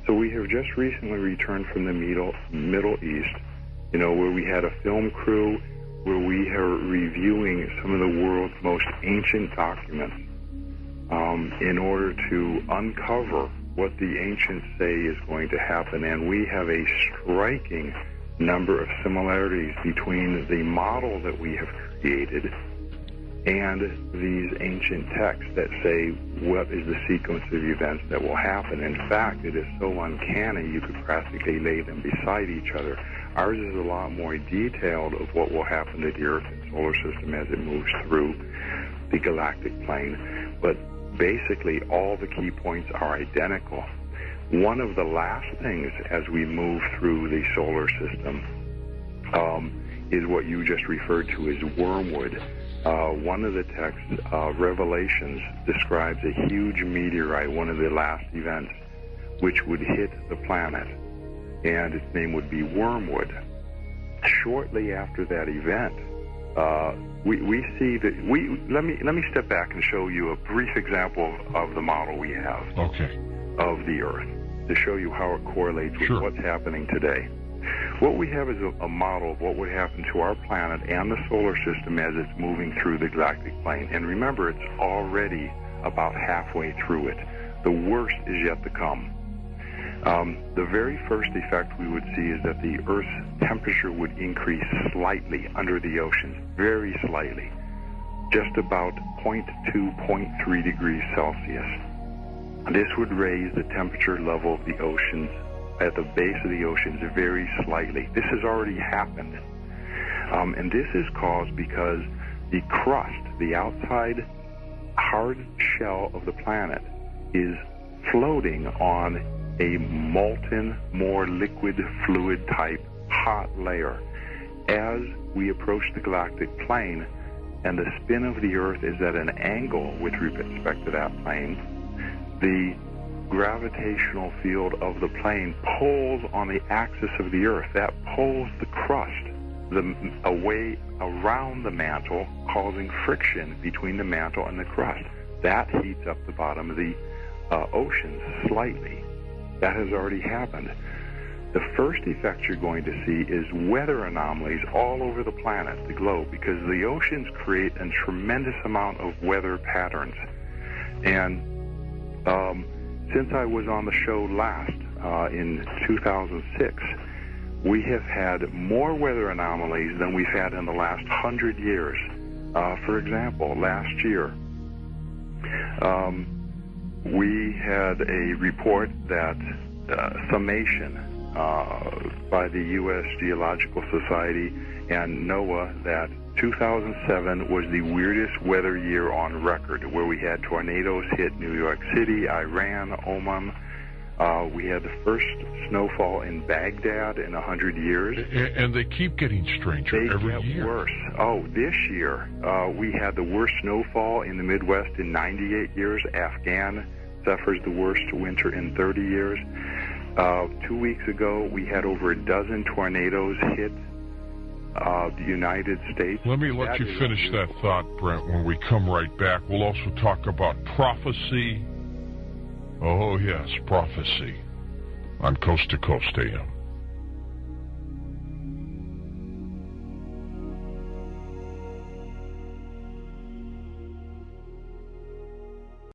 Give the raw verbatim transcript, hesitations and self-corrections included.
So we have just recently returned from the Middle, Middle East, you know, where we had a film crew, where we are reviewing some of the world's most ancient documents um, in order to uncover what the ancients say is going to happen. And we have a striking number of similarities between the model that we have created and these ancient texts that say what is the sequence of events that will happen. In fact, it is so uncanny you could practically lay them beside each other. Ours is a lot more detailed of what will happen to the Earth and solar system as it moves through the galactic plane. But basically, all the key points are identical. One of the last things as we move through the solar system um, is what you just referred to as wormwood. Uh, one of the texts, uh, Revelations, describes a huge meteorite, one of the last events, which would hit the planet, and its name would be wormwood. Shortly after that event, uh, we, we see that we let me let me step back and show you a brief example of, of the model we have okay. of the Earth to show you how it correlates with Sure. what's happening today. What we have is a, a model of what would happen to our planet and the solar system as it's moving through the galactic plane. And remember, it's already about halfway through it. The worst is yet to come. Um, the very first effect we would see is that the Earth's temperature would increase slightly under the oceans, very slightly, just about zero point two, zero point three degrees Celsius. This would raise the temperature level of the oceans at the base of the oceans very slightly. This has already happened. Um, and this is caused because the crust, the outside hard shell of the planet, is floating on a molten, more liquid fluid type hot layer. As we approach the galactic plane, and the spin of the Earth is at an angle with respect to that plane, the gravitational field of the plane pulls on the axis of the Earth. That pulls the crust the, away around the mantle, causing friction between the mantle and the crust. That heats up the bottom of the uh, oceans slightly. That has already happened. The first effect you're going to see is weather anomalies all over the planet, the globe, because the oceans create a tremendous amount of weather patterns. And um, since I was on the show last uh, in two thousand six, we have had more weather anomalies than we've had in the last hundred years. Uh, for example, last year, um, we had a report that uh, summation uh, by the U S Geological Society and NOAA that two thousand seven was the weirdest weather year on record, where we had tornadoes hit New York City, Iran, Oman. Uh, we had the first snowfall in Baghdad in a hundred years. And they keep getting stranger they every get year. worse. Oh, this year uh, we had the worst snowfall in the Midwest in ninety-eight years. Afghan suffers the worst winter in thirty years. Uh, two weeks ago, we had over a dozen tornadoes hit uh, the United States. Let me let that you finish that thought, Brent, when we come right back. We'll also talk about prophecy. Oh, yes, prophecy on Coast to Coast A M.